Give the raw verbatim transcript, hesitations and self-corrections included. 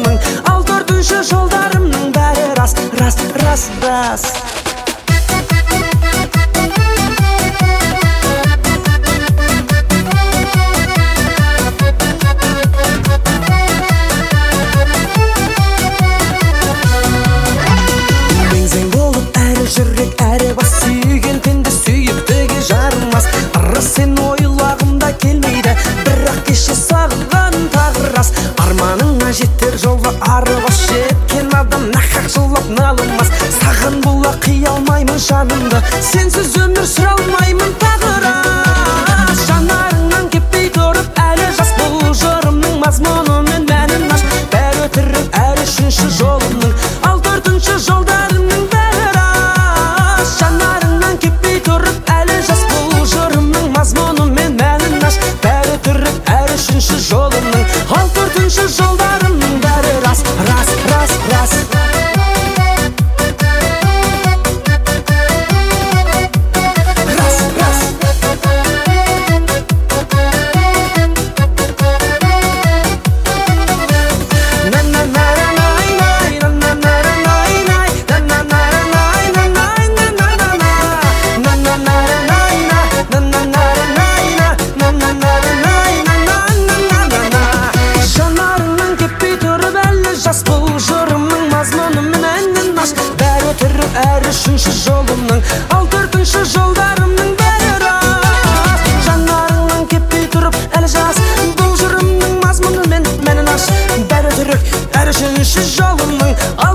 жолымның, ал төртінші жолдарымның бәрі рас, рас, рас, рас. Жүрек әрі бас сүйген пенде сүйіктіге жармас. Ыры сен ойлағымда келмейді, бірақ кеше сағынған тағы рас. Арманыңа жетер жолға ары бас, жеткен адам нақақ жылап налымас. Саған бола қия алмаймын жанымды, сенсіз өмір сүре алмаймын тағы рас. Жанарыңнан кеппей тұрып әлі жас, бұл жырымның мазмұны мен мәнін аш. Бәрі өтірік әрі үшінші жолымның, ал төртінші жолдарымның бәрі рас. Жанарыңнан кеппей тұрып әлі жас, бұл жырымның мазмұны мен мәнін аш. Бәрі өтірік әрі үшінші жолымның, ал төртінші жолдарымның бәрі рас, рас, рас, рас. Бұл жырымның мазмұны мен әнін аш. Бәрі өтірік әрі үшінші жолымның, ал төртінші жолдарымның бәрі рас. Жанарыңнан кеппей тұрып әлі жас, бұл жырымның мазмұны мен мәнін аш. Бәрі өтірік әрі үшінші жолымның,